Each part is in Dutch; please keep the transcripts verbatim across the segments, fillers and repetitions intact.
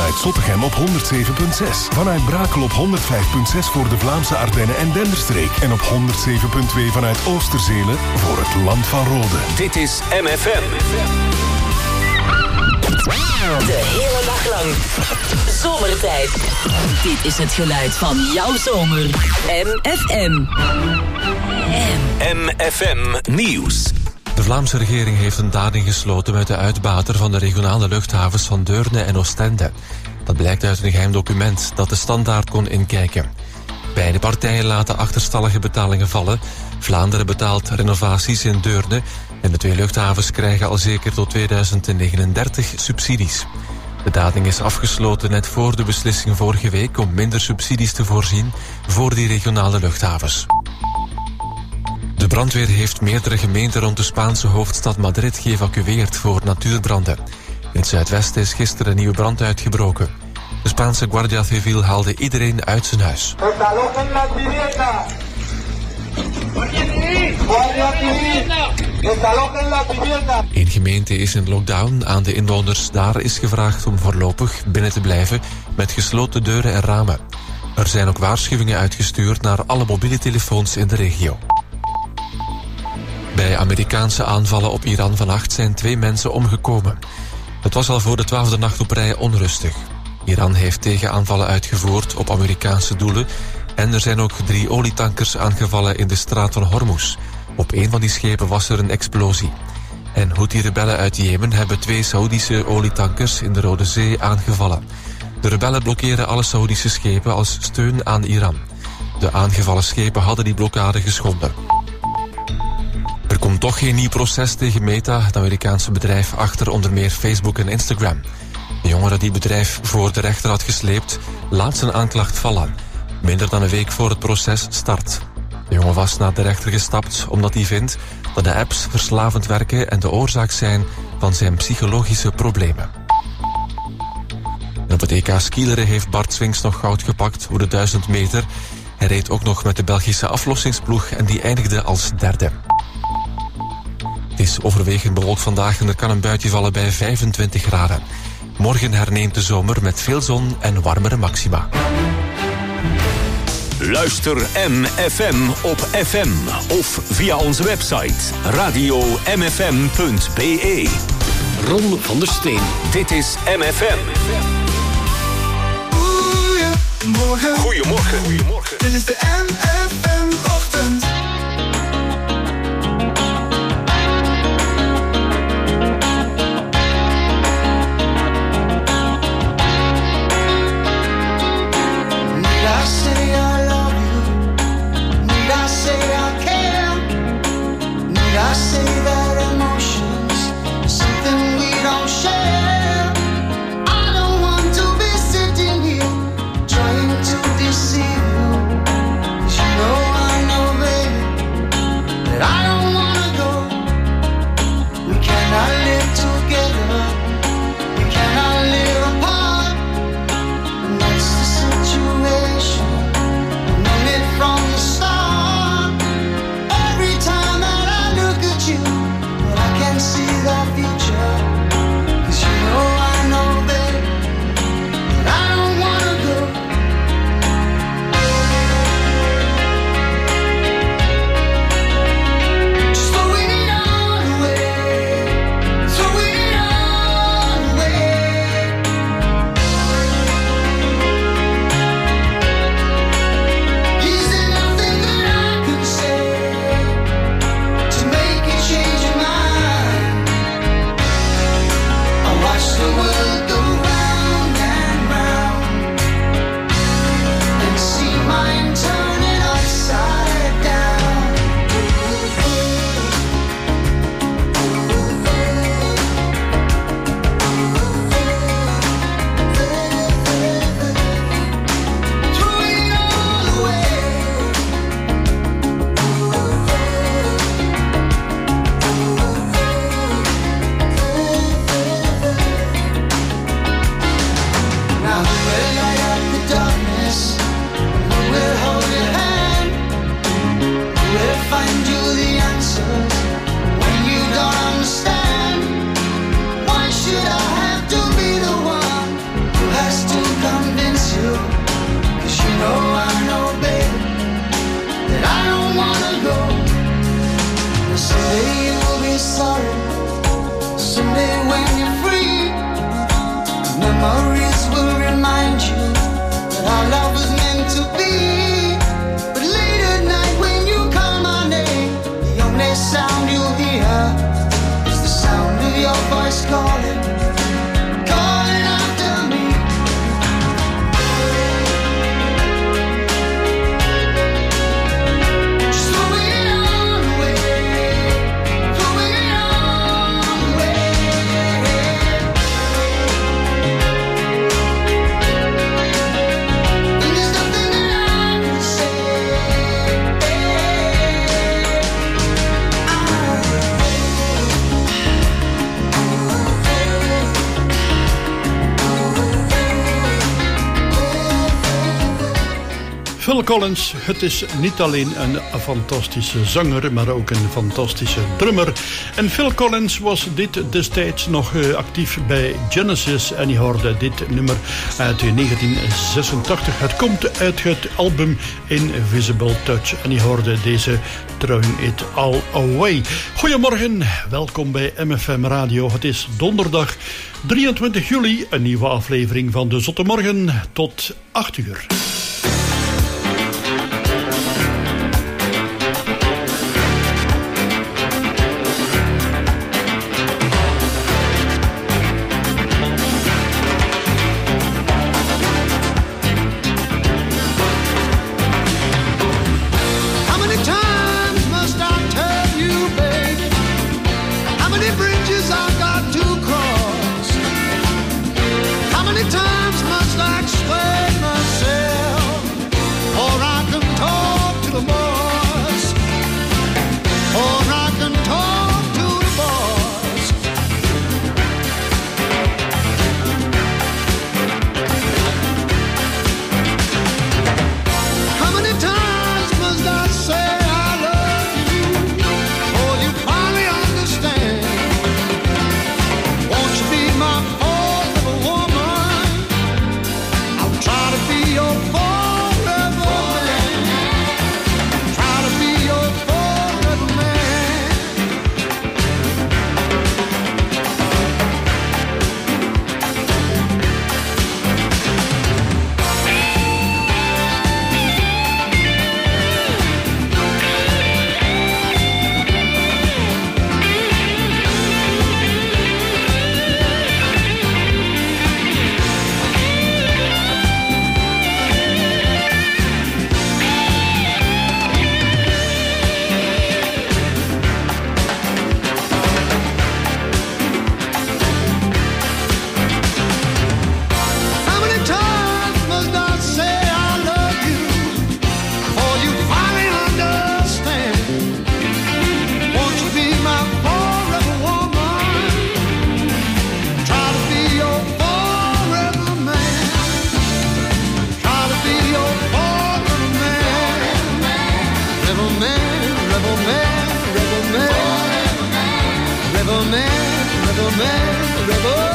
vanuit Zottegem op honderd zeven komma zes. Vanuit Brakel op honderd vijf komma zes voor de Vlaamse Ardennen en Denderstreek. En op honderd zeven komma twee vanuit Oosterzelen voor het land van Rode. Dit is M F M. De hele dag lang. Zomertijd. Dit is het geluid van jouw zomer. M F M. M F M Nieuws. De Vlaamse regering heeft een daad ingesloten met de uitbater van de regionale luchthavens van Deurne en Oostende. Dat blijkt uit een geheim document dat de Standaard kon inkijken. Beide partijen laten achterstallige betalingen vallen. Vlaanderen betaalt renovaties in Deurne en de twee luchthavens krijgen al zeker tot tweeduizend negenendertig subsidies. De dading is afgesloten net voor de beslissing vorige week om minder subsidies te voorzien voor die regionale luchthavens. De brandweer heeft meerdere gemeenten rond de Spaanse hoofdstad Madrid geëvacueerd voor natuurbranden. In het zuidwesten is gisteren een nieuwe brand uitgebroken. De Spaanse Guardia Civil haalde iedereen uit zijn huis. Eén gemeente is in lockdown. Aan de inwoners daar is gevraagd om voorlopig binnen te blijven met gesloten deuren en ramen. Er zijn ook waarschuwingen uitgestuurd naar alle mobiele telefoons in de regio. Bij Amerikaanse aanvallen op Iran vannacht zijn twee mensen omgekomen. Het was al voor de twaalfde nacht op rij onrustig. Iran heeft tegenaanvallen uitgevoerd op Amerikaanse doelen en er zijn ook drie olietankers aangevallen in de straat van Hormuz. Op een van die schepen was er een explosie. En Houthi-rebellen uit Jemen hebben twee Saoedische olietankers in de Rode Zee aangevallen. De rebellen blokkeren alle Saoedische schepen als steun aan Iran. De aangevallen schepen hadden die blokkade geschonden. Er komt toch geen nieuw proces tegen Meta, het Amerikaanse bedrijf achter onder meer Facebook en Instagram. De jongere die het bedrijf voor de rechter had gesleept, laat zijn aanklacht vallen. Minder dan een week voor het proces start. De jongen was naar de rechter gestapt omdat hij vindt dat de apps verslavend werken en de oorzaak zijn van zijn psychologische problemen. En op het E K skileren heeft Bart Swings nog goud gepakt voor de duizend meter. Hij reed ook nog met de Belgische aflossingsploeg en die eindigde als derde. Het is overwegend bewolkt vandaag en er kan een buitje vallen bij vijfentwintig graden. Morgen herneemt de zomer met veel zon en warmere maxima. Luister M F M op F M of via onze website radio m f m punt b e. Ron van der Steen. Dit is M F M. Goedemorgen. Goedemorgen. Goedemorgen. Dit is de M F M-ochtend. I say that emotions are something we don't share. I don't want to be sitting here trying to deceive you, 'cause you know calling, calling after me. Just throwing it all away, throwing it all away. And there's nothing that I can say. Phil Collins, het is niet alleen een fantastische zanger, maar ook een fantastische drummer. En Phil Collins was dit destijds nog uh, actief bij Genesis en je hoorde dit nummer uit negentien zesentachtig. Het komt uit het album Invisible Touch en je hoorde deze Throwing It All Away. Goedemorgen, welkom bij M F M Radio. Het is donderdag drieëntwintig juli, een nieuwe aflevering van de Zotte Morgen tot acht uur. Times must I explain myself, or I can talk to the boss, or I can talk to the boss. How many times must I say I love you, before you finally understand? Won't you be my forever woman? Try to be your forever man. Try to be your forever man. How many times must I say I love you, before you finally understand? Won't you be my forever woman? Try to be your forever man. Try to be your forever man. Rebel man, rebel man, rebel man. Rebel man, rebel man, rebel man.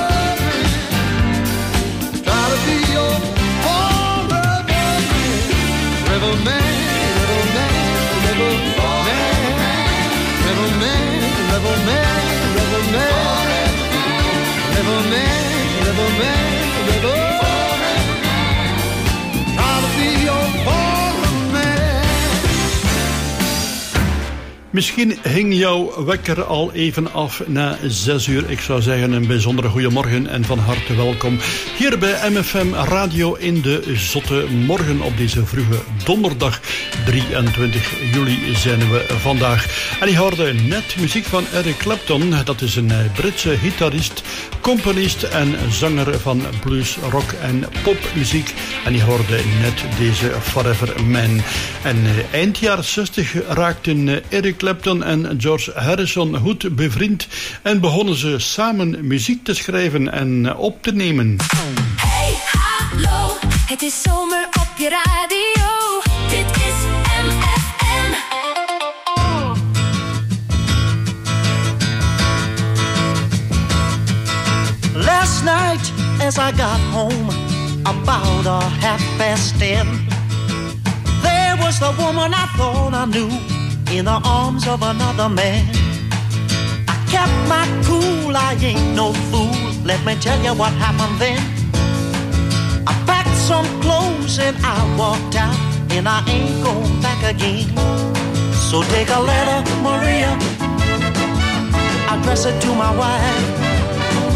Try to be your forever man. Rebel man, rebel man, rebel man. Rebel man, rebel man, rebel man. Rebel man, rebel man, rebel man. Try to be your forever man. Misschien hing jouw wekker al even af na zes uur. Ik zou zeggen een bijzondere goeiemorgen en van harte welkom hier bij M F M Radio in de Zotte Morgen op deze vroege donderdag drieëntwintig juli zijn we vandaag. En je hoorde net muziek van Eric Clapton. Dat is een Britse gitarist, componist en zanger van blues, rock en popmuziek. En je hoorde net deze Forever Man. En eind jaren zestig raakten Eric Clapton en George Harrison goed bevriend en begonnen ze samen muziek te schrijven en op te nemen. Hey, hallo, het is zomer op je radio. Dit is M F M. Last night as I got home, about a half past ten, there was the woman I thought I knew in the arms of another man. I kept my cool, I ain't no fool. Let me tell you what happened then. I packed some clothes and I walked out, and I ain't going back again. So take a letter, Maria, address it to my wife.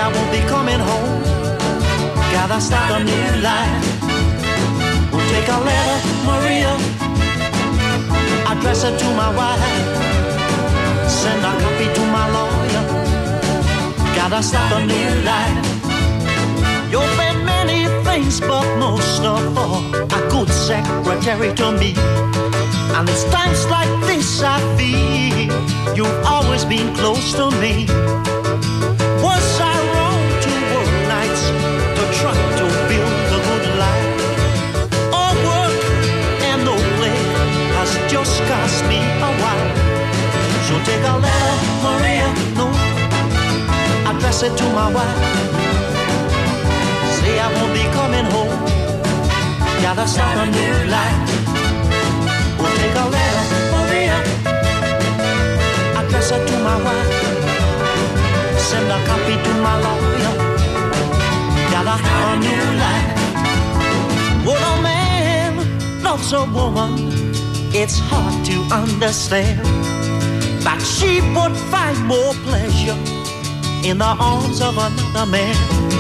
I won't be coming home. Gotta start a new life. We'll take a letter, Maria, address it to my wife, send a copy to my lawyer. Gotta start a new life. You've been many things, but most of all, a good secretary to me. And it's times like this I feel you've always been close to me. Was I wrong to work nights to try to build a good life? All work and no play has just cost me a while. So take a letter, Maria, no, address it to my wife. Say I won't be coming home. Gotta start a new life. We'll take a letter, Maria, address it to my wife, send a copy to my lawyer. Gotta have a new life. When a man loves a woman, it's hard to understand that she would find more pleasure in the arms of another man.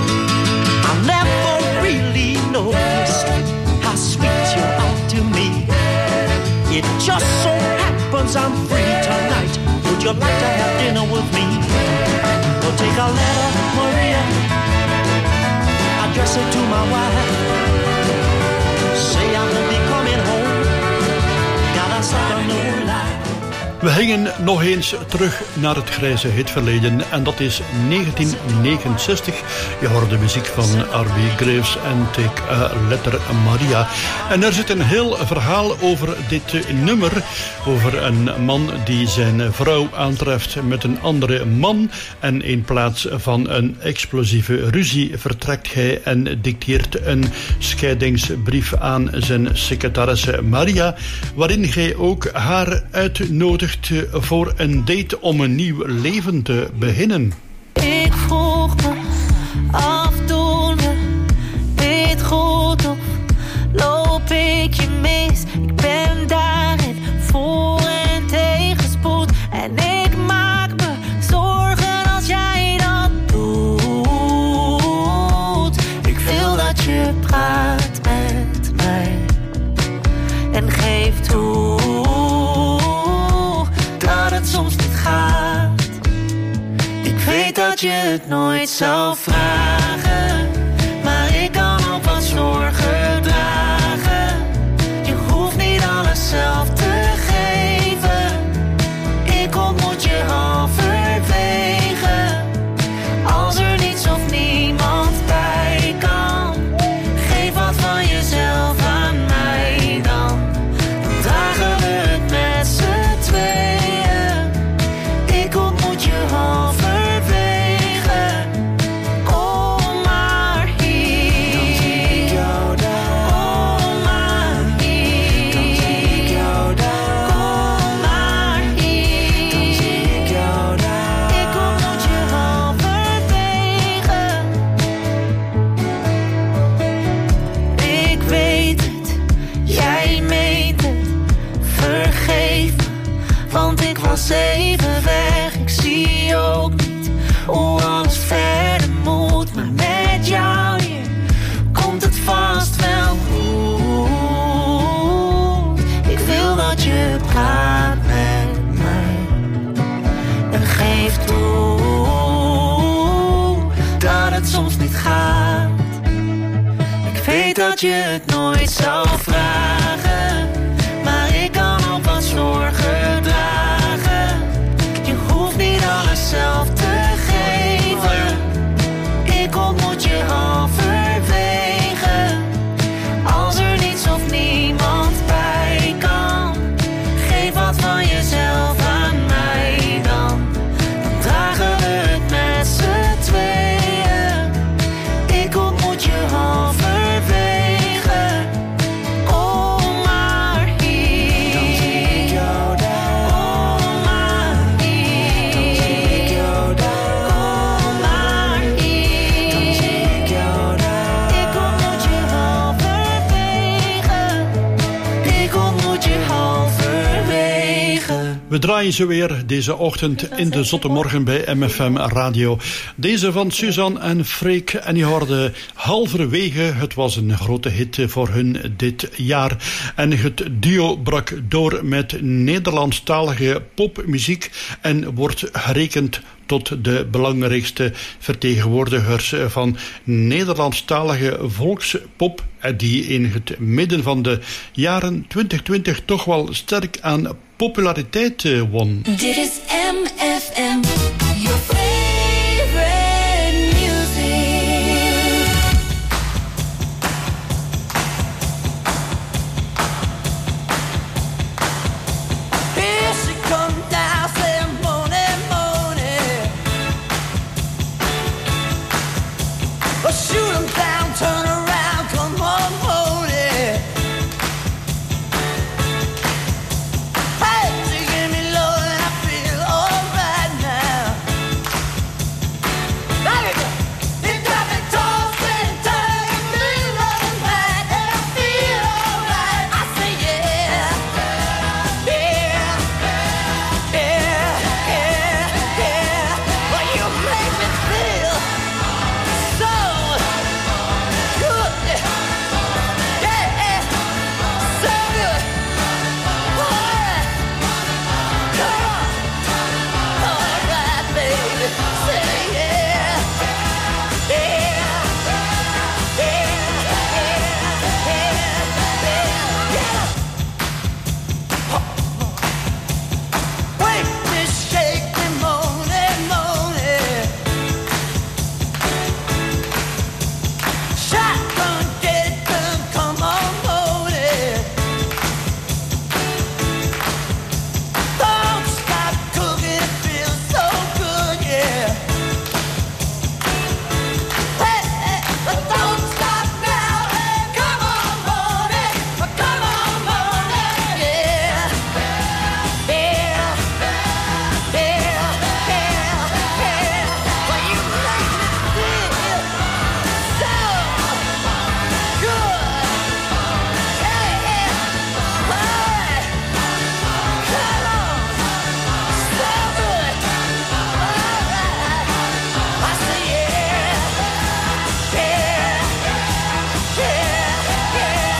I never really noticed how sweet you are to me. It just so happens I'm free tonight. Would you like to have dinner with me? We'll take a letter, Maria, address it to my wife. Say I won't be coming home. Gotta start a new life. We gingen nog eens terug naar het grijze hitverleden en dat is negentien negenenzestig. Je hoort de muziek van R B Graves en Take a Letter, Maria. En er zit een heel verhaal over dit nummer. Over een man die zijn vrouw aantreft met een andere man. En in plaats van een explosieve ruzie vertrekt hij en dicteert een scheidingsbrief aan zijn secretaresse Maria. Waarin hij ook haar uitnodigt voor een date om een nieuw leven te beginnen. Ik vroeg me af, doen we dit goed of loop ik je mis? Ik ben daarin voor en tegenspoed en ik maak me zorgen als jij dat doet. Ik wil dat je praat met mij en geef toe dat het soms niet gaat. Ik weet dat je het nooit zou vragen, maar ik kan ook wat zorgen dragen. Je hoeft niet alles zelf te geven. Ik ontmoet je halverwege. Als er niets of niemand bij kan, geef wat van jezelf aan mij dan. Dan dragen we het met z'n tweeën. Ik ontmoet je halverwege. Kom maar hier. Dan zie ik jou daar. Kom maar hier. Dan zie ik jou daar. Kom maar hier. Dan zie ik jou daar. Ik ontmoet je halverwege. Ik weet het, jij meent het. Vergeef me, want ik was even weg. Ik zie ook niet hoe alles verder moet. Maar met jou hier komt het vast wel goed. Ik wil dat je praat met mij en geef toe dat het soms niet gaat. Ik weet dat je het nooit zou vragen, maar ik kan ook wat zorgen dragen. Je hoeft niet alles zelf te geven. Ik ontmoet je halverwege. Als er niets of niemand bij kan, geef wat van jezelf aan mij dan. Dan dragen we het met z'n tweeën. Ik ontmoet je halverwege. Kom draaien ze weer deze ochtend in de zotte morgen bij M F M Radio. Deze van Suzanne en Freek. En je hoorde halverwege. Het was een grote hit voor hun dit jaar. En het duo brak door met Nederlandstalige popmuziek en wordt gerekend tot de belangrijkste vertegenwoordigers van Nederlandstalige volkspop, die in het midden van de jaren twintig twintig toch wel sterk aan populariteit won. Dit is M F M, your favorite music. Here she comes now, saying morning, morning. Oh, shoot 'em down, turn around, come on, morning. Hey, she give me love and I feel alright now. There you go. You got me tossing, turning, feeling right, and I feel alright. I say yeah, yeah, yeah, yeah, yeah. Well, you make me feel so good, yeah, so good. Alright, come on, alright, baby, say yeah, yeah, yeah, yeah, yeah, yeah. Wake me, shake me, moaning, moaning. Shotgun, get it done, come on, moaning. Don't stop cooking, it feels so good, yeah. Hey, hey, but don't stop now, hey, come on, moaning, come on, moaning, yeah. Yeah, yeah, yeah, yeah. Well, you make me feel so good. Yeah, yeah. Alright. Come on. So good. Alright. I say yeah. Yeah. Yeah, yeah,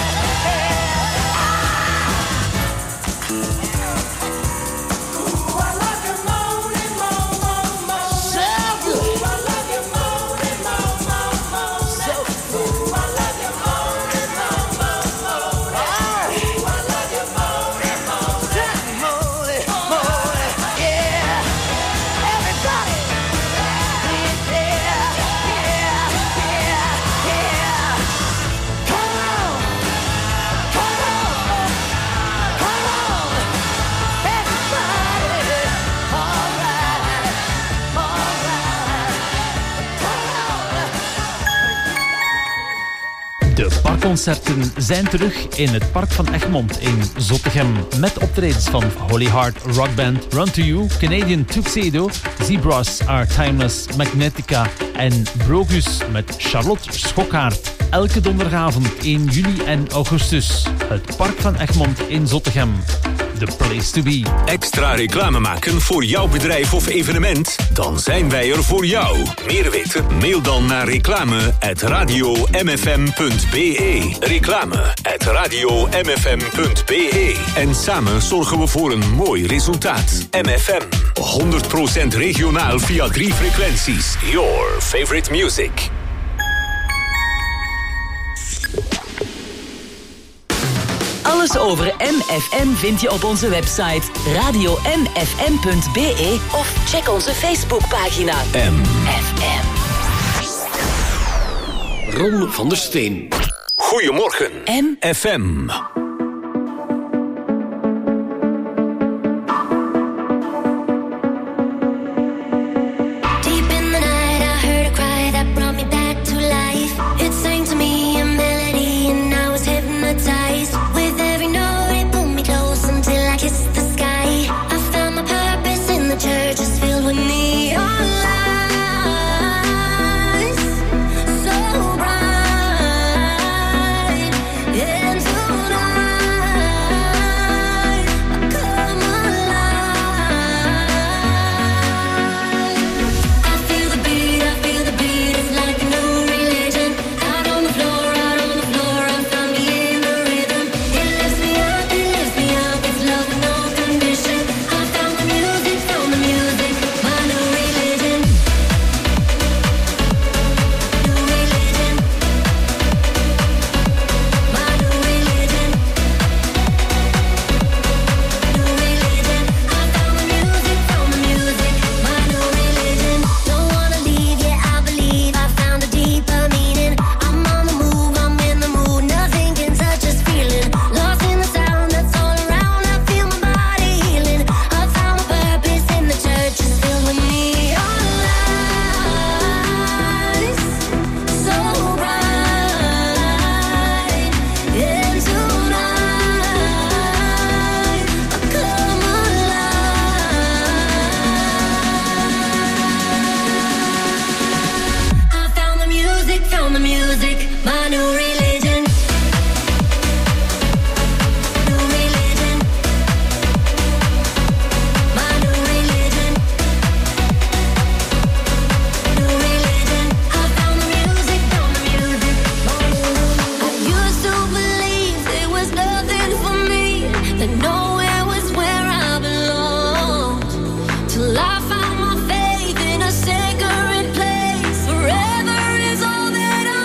Ooh, I love you moaning, moan, moan, moan. So good. Ooh, I love you moaning, moan, moan, moan. So good. Ooh, I love you moaning, moan, moan, moan. Ooh, I love you moaning, moan, moaning, moaning. Yeah. Everybody. Yeah, yeah, yeah, yeah. Come on. Come on. Come on. Everybody. All right. All right. De parkconcerten zijn terug in het Park van Egmond in Zottegem. Met optredens van Holy Heart Rock Band, Run to You, Canadian Tuxedo, Zebras Are Timeless, Magnetica en Brogus met Charlotte Schokkaert. Elke donderdagavond in juli en augustus. Het Park van Egmond in Zottegem. The place to be. Extra reclame maken voor jouw bedrijf of evenement? Dan zijn wij er voor jou. Meer weten? Mail dan naar reclame at radio m f m punt b e. Reclame at radio m f m punt b e. En samen zorgen we voor een mooi resultaat. M F M. honderd procent regionaal via drie frequenties. Your favorite music. Alles over M F M vind je op onze website radio m f m punt b e of check onze Facebookpagina M. F M. Ron van der Steen. Goedemorgen. M. F M. Deep in the night, I heard a cry that brought me back to life. It sang to me a melody, and I was hypnotized. With every note, it pulled me close until I kissed the sky. I found my purpose in the church, is filled with neon lights, so bright. And tonight music, my new religion. New religion. My new religion. New religion. I found the music, found the music. I used to believe there was nothing for me, that nowhere was where I belonged, till I found my faith in a sacred place. Forever is all that I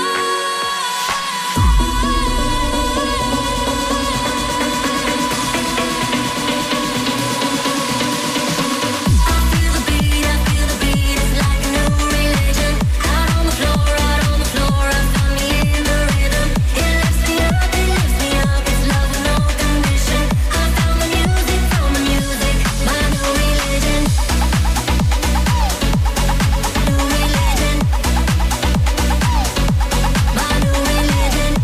I feel the beat, I feel the beat, it's like a new religion. Out on the floor, out on the floor, I found me in the rhythm. It lifts me up, it lifts me up, it's love with no condition. I found the music, found the music, my new religion. New religion. My new religion.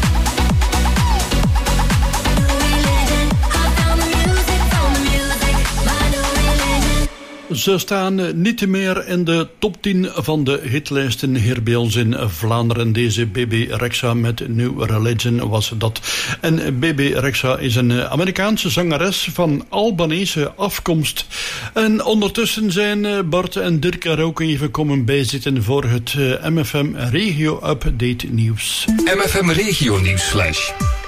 New religion. I found the music, found the music, my new religion. Ze staan niet meer in de top tien van de hitlijsten hier bij ons in Vlaanderen. Deze Bebe Rexha met New Religion was dat. En Bebe Rexha is een Amerikaanse zangeres van Albanese afkomst. En ondertussen zijn Bart en Dirk er ook even komen bijzitten voor het M F M Regio Update nieuws. M F M Regio Nieuws Flash.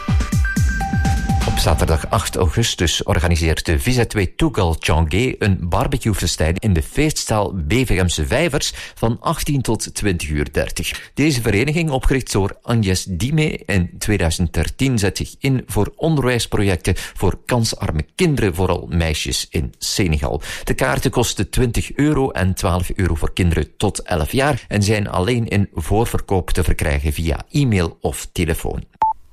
Op zaterdag acht augustus organiseert de V Z twee Tougal Tchangé een barbecuefestijn in de feestzaal Bevegemse Vijvers van achttien tot twintig uur dertig. Deze vereniging, opgericht door Agnes Dime in tweeduizend dertien, zet zich in voor onderwijsprojecten voor kansarme kinderen, vooral meisjes in Senegal. De kaarten kosten twintig euro en twaalf euro voor kinderen tot elf jaar en zijn alleen in voorverkoop te verkrijgen via e-mail of telefoon.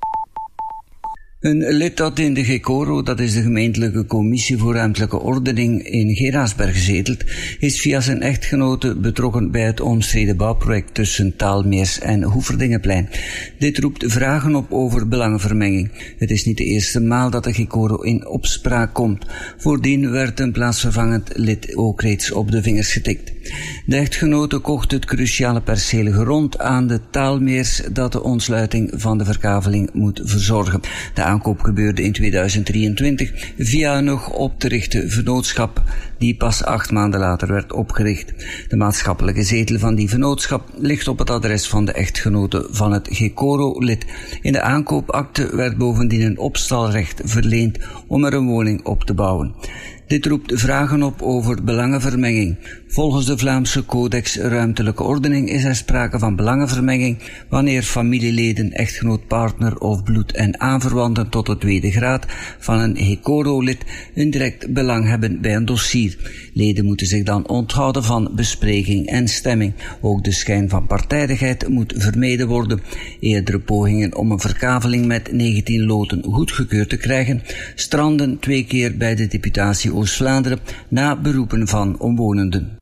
Een lid dat in de GECORO, dat is de gemeentelijke commissie voor ruimtelijke ordening in Gerardsberg zetelt, is via zijn echtgenote betrokken bij het omstreden bouwproject tussen Taalmeers en Hoeverdingenplein. Dit roept vragen op over belangenvermenging. Het is niet de eerste maal dat de GECORO in opspraak komt. Voordien werd een plaatsvervangend lid ook reeds op de vingers getikt. De echtgenote kocht het cruciale perceel grond aan de Taalmeers dat de ontsluiting van de verkaveling moet verzorgen. De aankoop gebeurde in tweeduizend drieëntwintig via een nog op te richten vennootschap die pas acht maanden later werd opgericht. De maatschappelijke zetel van die vennootschap ligt op het adres van de echtgenote van het GECORO-lid. In de aankoopakte werd bovendien een opstalrecht verleend om er een woning op te bouwen. Dit roept vragen op over belangenvermenging. Volgens de Vlaamse Codex Ruimtelijke Ordening is er sprake van belangenvermenging wanneer familieleden, echtgenoot, partner of bloed- en aanverwanten tot de tweede graad van een GECORO-lid een direct belang hebben bij een dossier. Leden moeten zich dan onthouden van bespreking en stemming. Ook de schijn van partijdigheid moet vermeden worden. Eerdere pogingen om een verkaveling met negentien loten goedgekeurd te krijgen stranden twee keer bij de deputatie Oost-Vlaanderen na beroepen van omwonenden.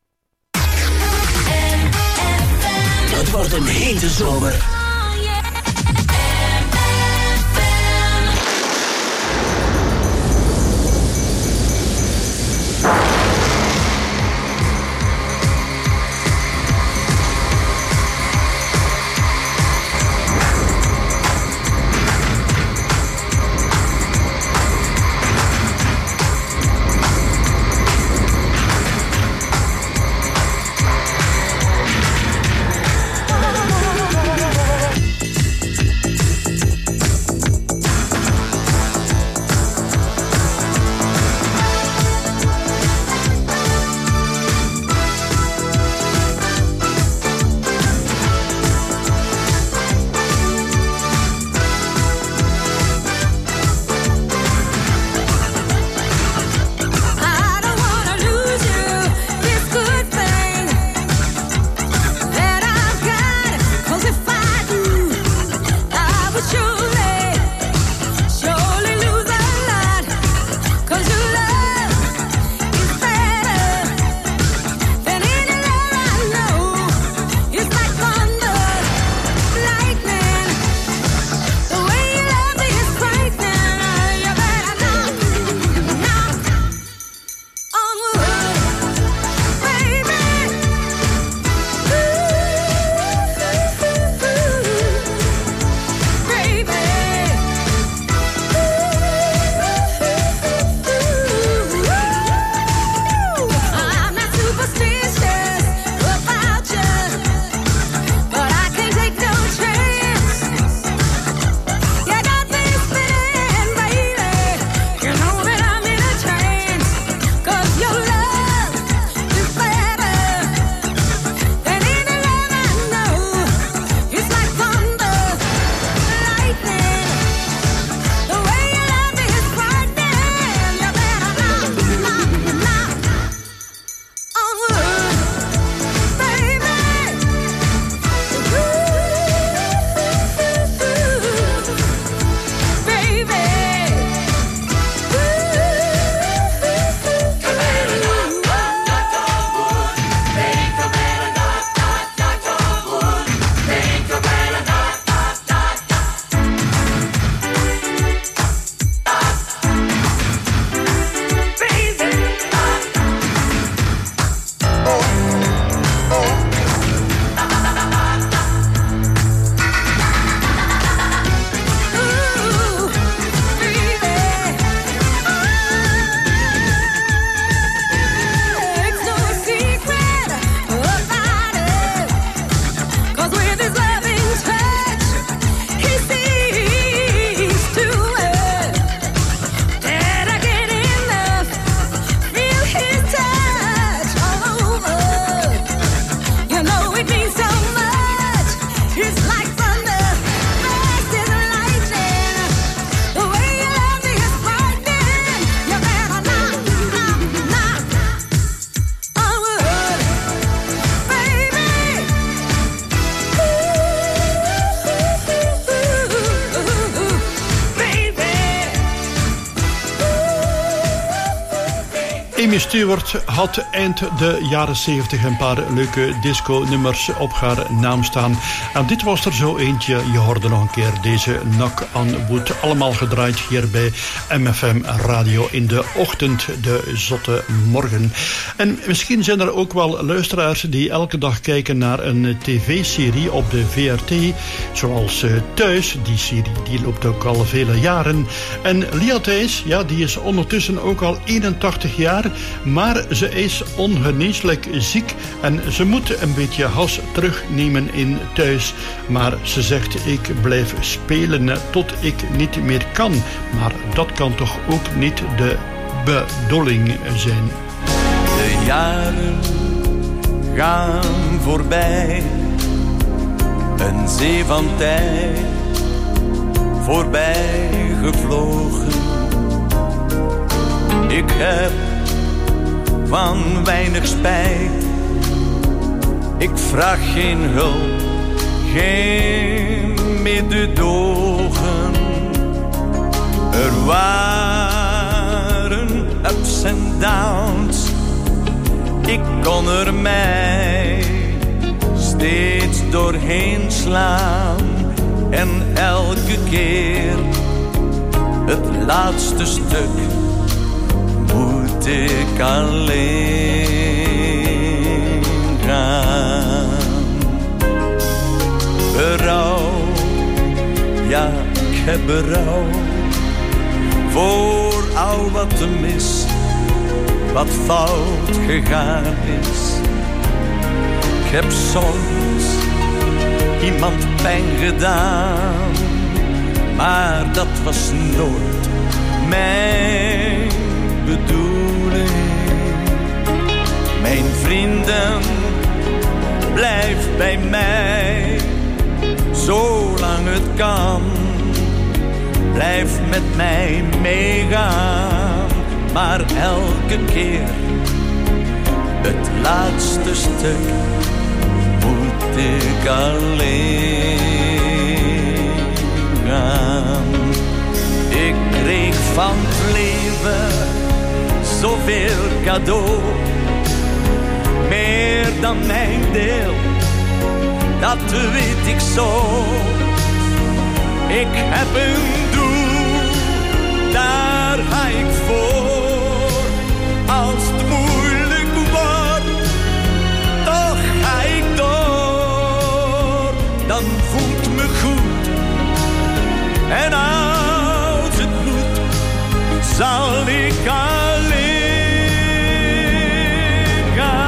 Het wordt een hete zomer. Oh, Amy Stewart had eind de jaren zeventig een paar leuke disco-nummers op haar naam staan. En dit was er zo eentje. Je hoorde nog een keer deze Knock on Wood. Allemaal gedraaid hier bij M F M Radio in de ochtend, de zotte morgen. En misschien zijn er ook wel luisteraars die elke dag kijken naar een tv-serie op de V R T. Zoals uh, Thuis. Die serie die loopt ook al vele jaren. En Lia Thijs, ja, die is ondertussen ook al eenentachtig jaar. Maar ze is ongeneeslijk ziek en ze moet een beetje has terugnemen in Thuis. Maar ze zegt, ik blijf spelen tot ik niet meer kan. Maar dat kan toch ook niet de bedoeling zijn. De jaren gaan voorbij, een zee van tijd voorbij gevlogen. Ik heb van weinig spijt, ik vraag geen hulp, geen mededogen. Er waren ups en downs, ik kon er mij steeds doorheen slaan. En elke keer het laatste stuk moet ik alleen gaan. Berouw, ja, ik heb berouw voor al wat er mis, wat fout gegaan is. Ik heb soms iemand pijn gedaan, maar dat was nooit mijn bedoeling. Mijn vrienden, blijf bij mij, zolang het kan. Blijf met mij meegaan, maar elke keer het laatste stuk moet ik alleen gaan. Ik kreeg van het leven zoveel cadeau, meer dan mijn deel, dat weet ik zo. Ik heb een doel, daar ga ik voor. Als het moeilijk wordt, toch ga ik door. Dan voelt me goed, en als het moet, zal ik alleen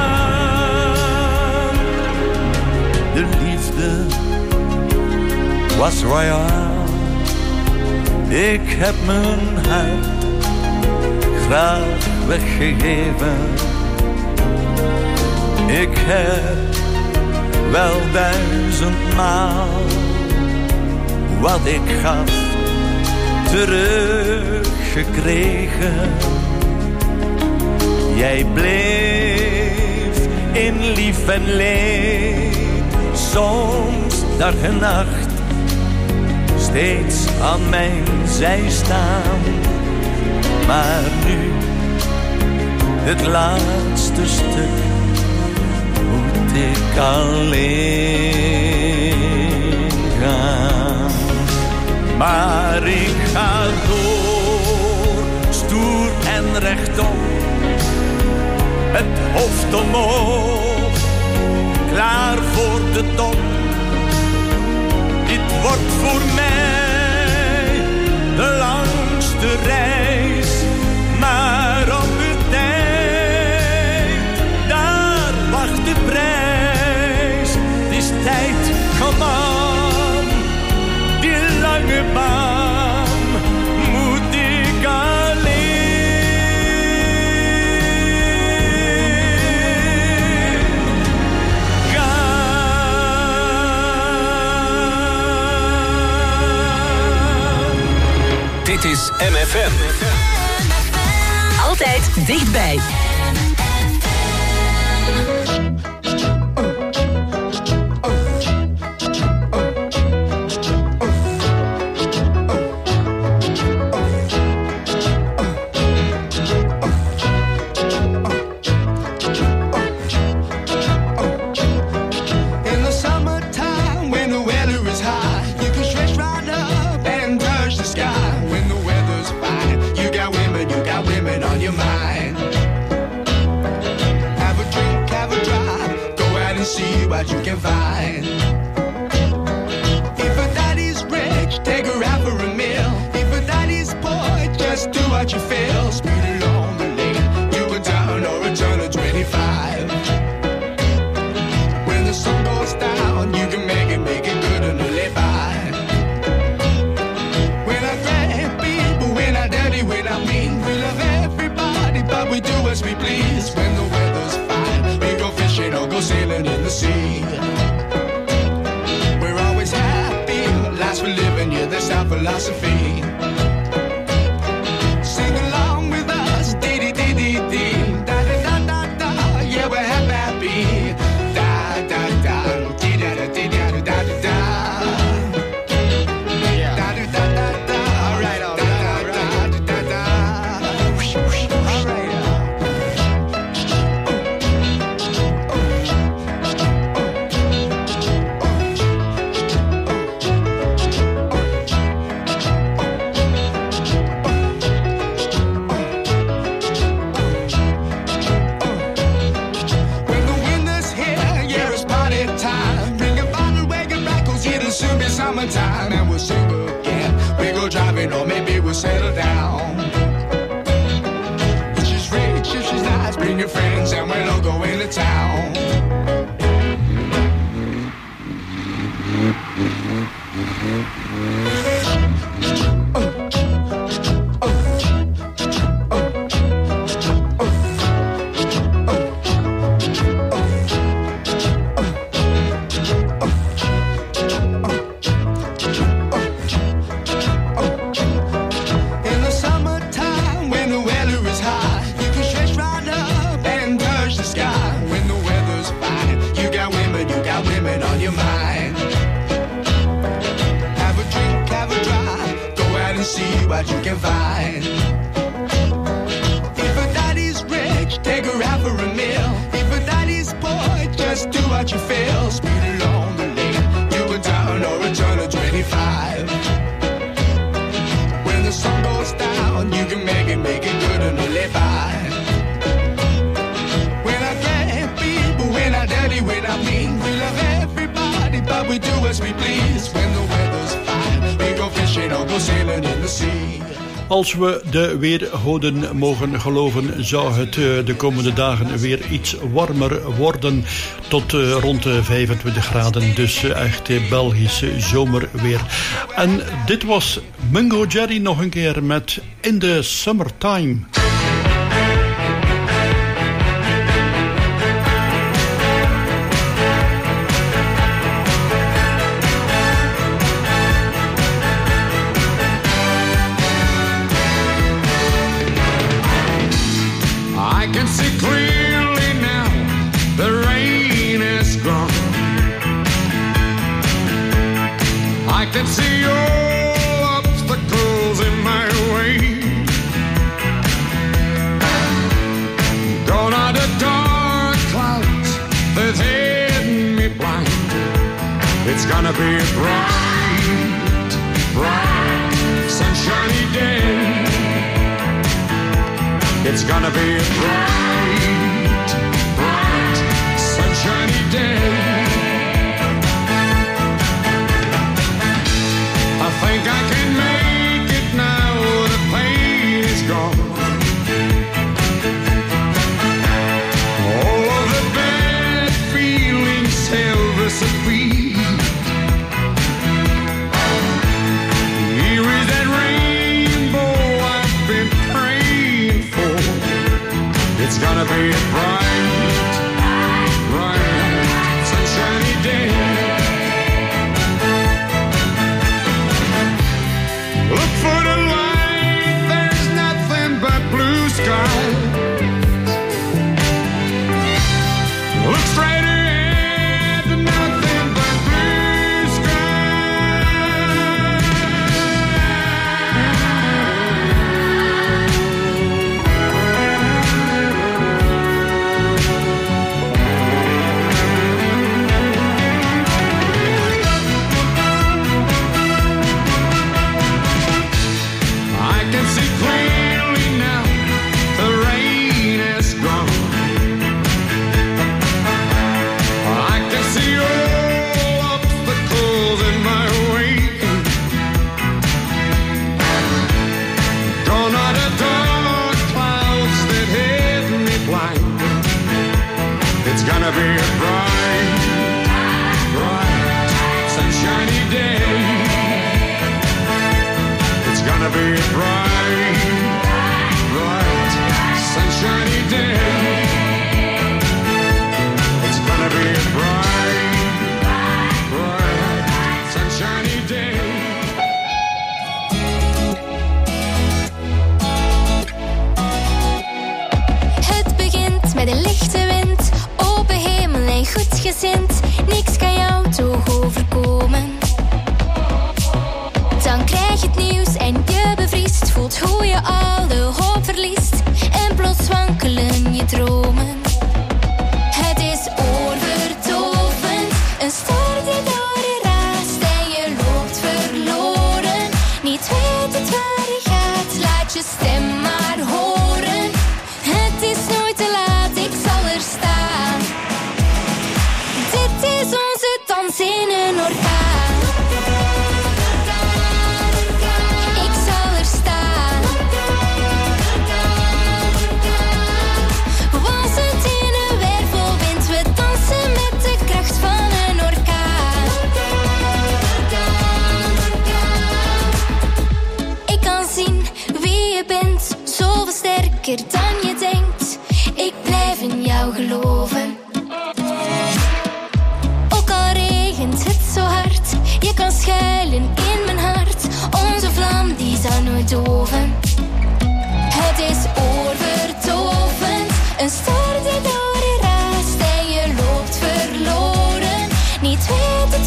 gaan. De liefde was royaal, ik heb mijn hart graag weggegeven. Ik heb wel duizendmaal wat ik gaf teruggekregen. Jij bleef in lief en leed, soms dag en nacht, steeds aan mijn zij staan. Maar nu, het laatste stuk, moet ik alleen gaan. Maar ik ga door, stoer en rechtop, het hoofd omhoog, klaar voor de top. Dit wordt voor mij de langste reis, maar op de tijd, daar wacht de prijs. Het is tijd, kom aan, die lange baan moet ik alleen. 'Cause Dit is M F M. Altijd dichtbij. You can find. If a daddy's rich, take her out for a meal. If a daddy's poor, just do what you feel. Speed along the lane, you can turn or return to twenty-five. When the sun goes down, you can make it, make it good and live by. We're not grand people, we're not dirty, we're not mean. We love everybody, but we do as we please. When the weather's fine, we go fishing or go sailing in the sea. We're always happy, last we're living, yeah, that's our philosophy. Sing along with us, dee-dee-dee-dee-dee, da-da-da-da-da, yeah, we're happy, da-da-da, dee-da-da-dee-da-da-da-da. Da-da-da-da-da, all right, all right, all right, da-da-da, all right. Summertime and we'll sing again. We go driving or maybe we'll settle down. If she's rich, if she's nice, bring your friends and we'll all go into town. What you can find. If a daddy's rich, take her out for a meal. If a daddy's poor, just do what you feel. Speed along the lane, you can turn or return to twenty-five. When the sun goes down, you can make it, make it good and live by. We're not grand people, we're not dirty, we're not mean. We love everybody, but we do as we please. When the weather's fine, we go fishing or go sailing in the sea. Als we de weergoden mogen geloven, zou het de komende dagen weer iets warmer worden. Tot rond de vijfentwintig graden, dus echt Belgische zomerweer. En dit was Mungo Jerry nog een keer met In the Summertime. I can see all obstacles in my way. Gone are the dark clouds that's hidden me blind. It's gonna be a bright, bright, sunshiny day. It's gonna be a bright, bright, sunshiny day. I think I can make it now, the pain is gone. All of the bad feelings have disappeared. Here is that rainbow I've been praying for. It's got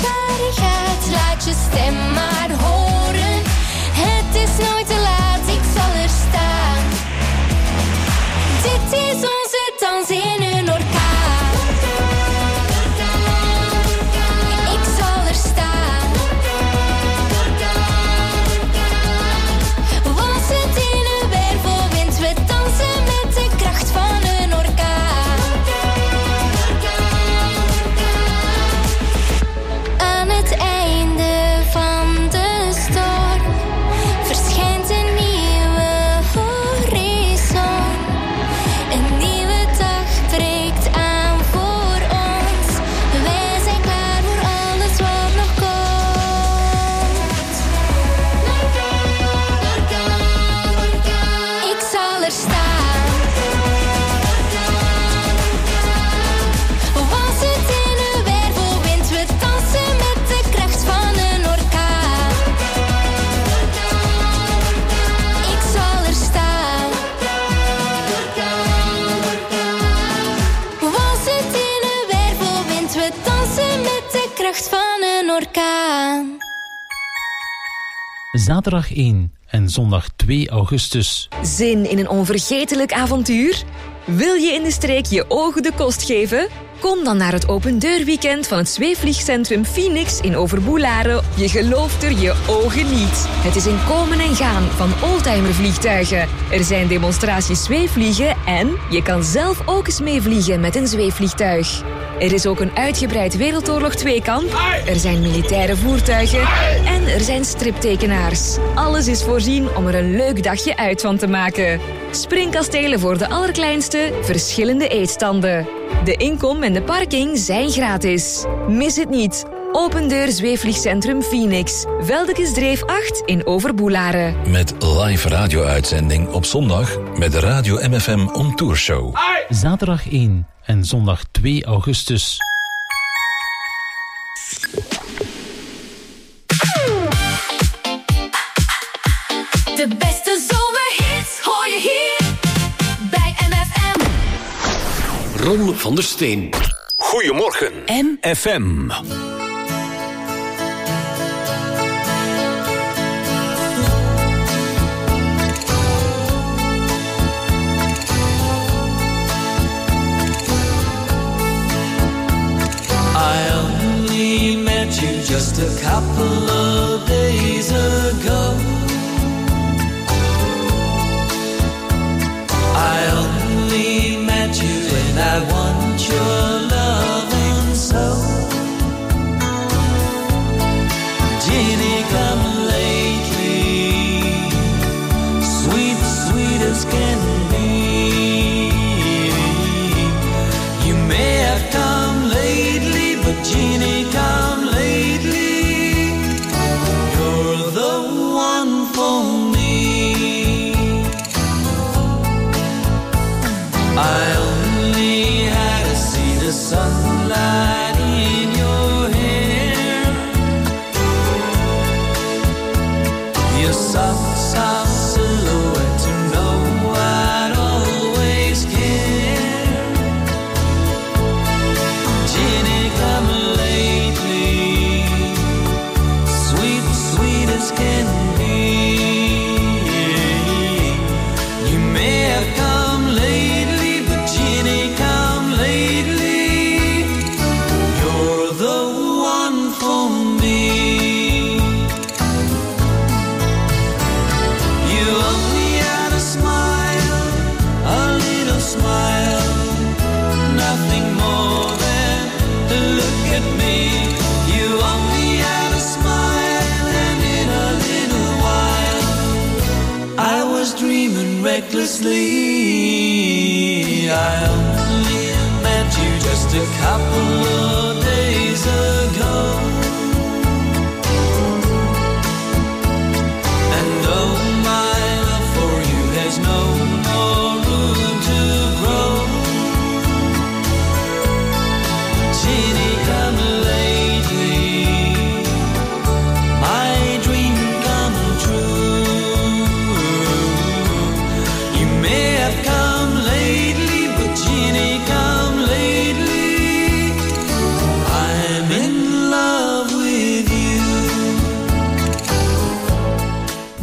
waar je gaat, laat je stem maar horen. Het is nooit te laat, ik zal er staan. Dit is onze dans in een orkaan. Ik zal er staan. Was het in een wervelwind, we dansen met de kracht van een orkaan. Aan het einde van de storm verschijnt een nieuwe horizon. Een nieuwe dag breekt aan voor ons. Wij zijn klaar voor alles wat nog komt. Ik zal er staan. Was het in een wervelwind, we dansen met de kracht van een orkaan. Ik zal er staan. Was het in een wervelwind, we dansen met de kracht van een orkaan. Zaterdag één en zondag twee augustus. Zin in een onvergetelijk avontuur? Wil je in de streek je ogen de kost geven? Kom dan naar het opendeurweekend van het zweefvliegcentrum Phoenix in Overboelaren. Je gelooft er je ogen niet. Het is een komen en gaan van oldtimervliegtuigen. Er zijn demonstraties zweefvliegen en je kan zelf ook eens meevliegen met een zweefvliegtuig. Er is ook een uitgebreid Wereldoorlog twee-kamp. Er zijn militaire voertuigen en er zijn striptekenaars. Alles is voorzien om er een leuk dagje uit van te maken. Springkastelen voor de allerkleinste, verschillende eetstanden. De inkom en de parking zijn gratis. Mis het niet. Open deur zweefvliegcentrum Phoenix. Veldekesdreef acht in Overboelaren. Met live radio-uitzending op zondag met de Radio M F M On Tour Show. Zaterdag één en zondag twee augustus. De beste zomerhits hoor je hier bij M F M. Ron van der Steen. Goedemorgen, M F M. I only met you just a couple of days ago. I only met you and I want your loving so. Ginny, come lately, sweet, sweet as can be. You may have come lately, but Ginny, come lately. You're the one for me. I only had to see the sunlight in your hair. Your soft, soft silhouette to know I'd always care. Ginny, come lately, sweet, sweet as can be. You may have come lately, but Ginny, come lately. You're the one for me. You only had a smile, a little smile, nothing more than to look at me. You only had a smile, and in a little while I was dreaming recklessly. I only met you just a couple of days ago. And oh, my love for you has no more room to grow. Ginny, come lately, my dream come true. You may have come lately, but Ginny, come lately.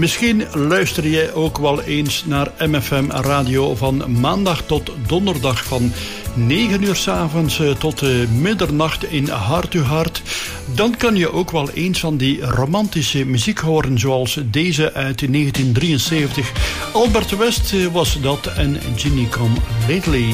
Misschien luister jij ook wel eens naar M F M Radio van maandag tot donderdag van negen uur 's avonds tot middernacht in Hart to Hart. Dan kan je ook wel eens van die romantische muziek horen, zoals deze uit negentien drieënzeventig. Albert West was dat en Ginny Come Lately.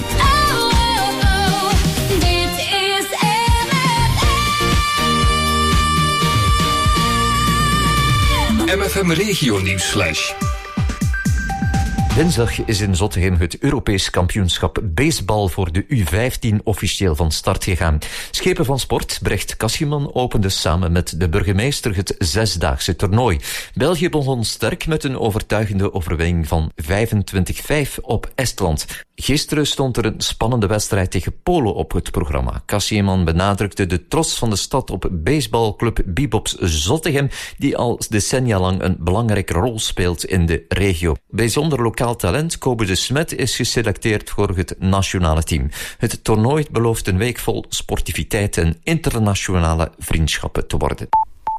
M F M Regio Nieuwsflash. Dinsdag is in Zottegem het Europees kampioenschap baseball voor de U vijftien officieel van start gegaan. Schepen van Sport, Brecht Kaschieman, opende samen met de burgemeester het zesdaagse toernooi. België begon sterk met een overtuigende overwinning van vijfentwintig vijf op Estland. Gisteren stond er een spannende wedstrijd tegen Polen op het programma. Kaschieman benadrukte de trots van de stad op baseballclub Bebops Zottegem, die al decennia lang een belangrijke rol speelt in de regio. Bijzonder lokaal talent Kobe de Smet is geselecteerd voor het nationale team. Het toernooi belooft een week vol sportiviteit en internationale vriendschappen te worden.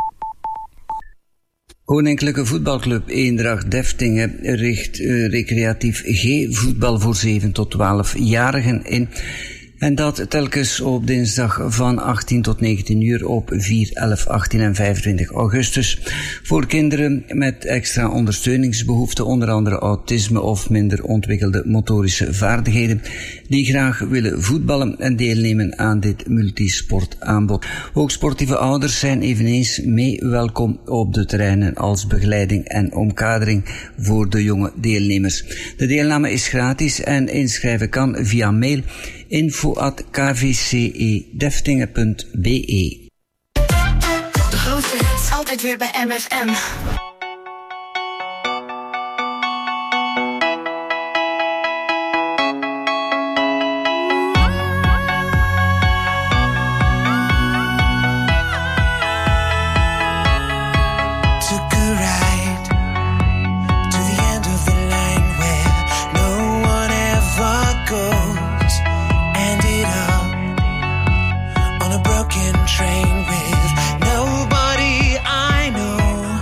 Koninklijke Voetbalclub Eendracht Deftingen richt uh, recreatief G-voetbal voor zeven tot twaalf-jarigen in. En dat telkens op dinsdag van achttien tot negentien uur op vier, elf, achttien en vijfentwintig augustus. Voor kinderen met extra ondersteuningsbehoeften, onder andere autisme of minder ontwikkelde motorische vaardigheden, die graag willen voetballen en deelnemen aan dit multisportaanbod. Ook sportieve ouders zijn eveneens mee welkom op de terreinen als begeleiding en omkadering voor de jonge deelnemers. De deelname is gratis en inschrijven kan via mail info at k v c e deftingen punt b e. De grootste hits altijd weer bij M F M. Train with nobody I know.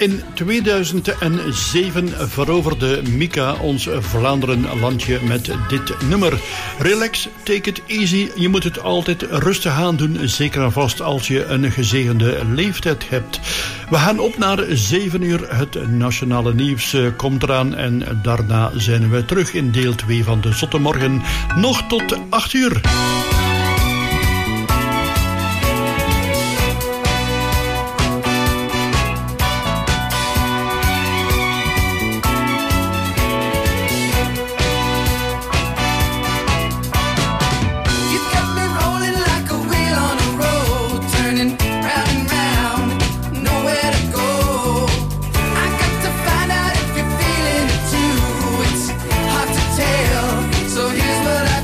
In tweeduizend zeven veroverde Mika ons Vlaanderen-landje met dit nummer. Relax, take it easy. Je moet het altijd rustig aan doen, zeker en vast als je een gezegende leeftijd hebt. We gaan op naar zeven uur. Het nationale nieuws komt eraan en daarna zijn we terug in deel twee van de Zotte Morgen. Nog tot acht uur. So here's what I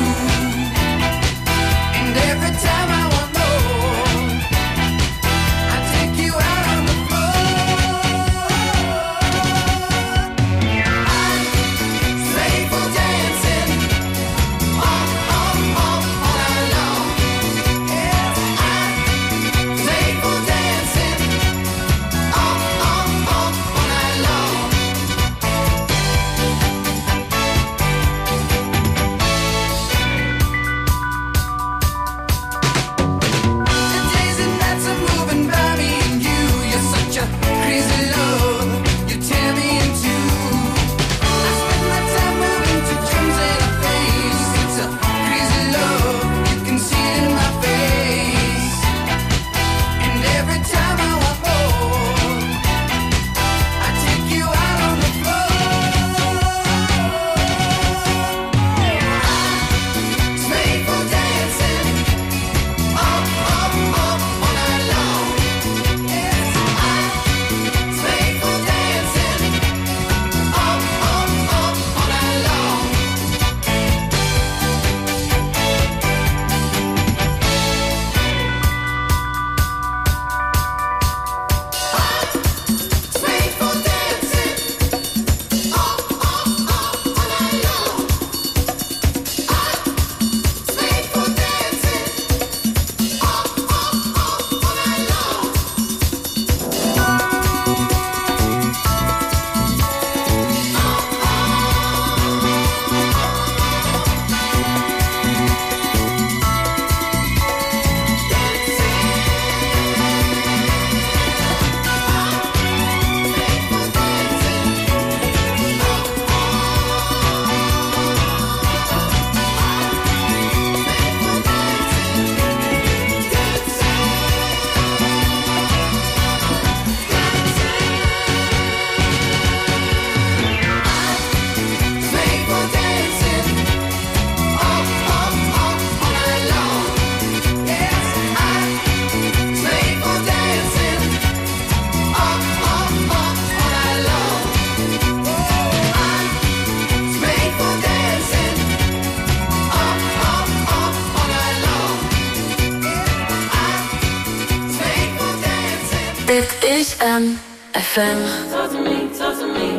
Dit is M F M. Talk to me, talk to me.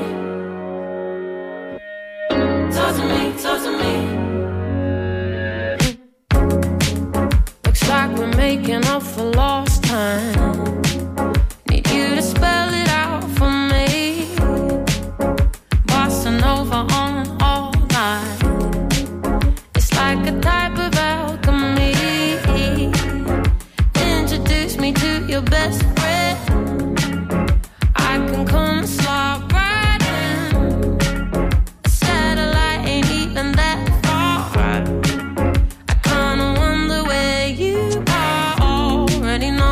Talk to me, talk to me. Looks like we're making up for lost time. Need you to spell it out for me. Bossa Nova on all night. It's like a type of alchemy. Introduce me to your best friend. I can come slide right in. A satellite ain't even that far. I kinda wonder where you are. Already know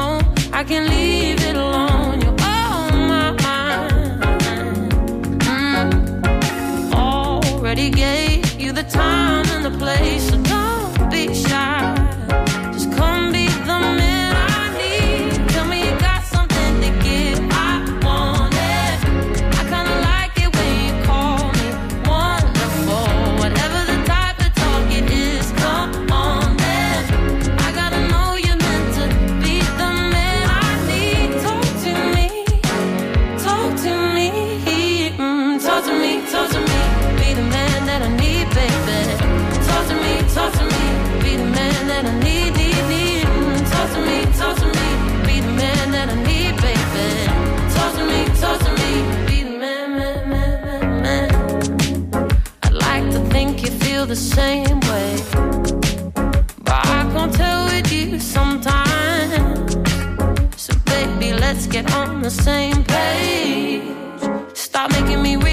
same way. But I can't tell with you sometimes. So baby, let's get on the same page. Stop making me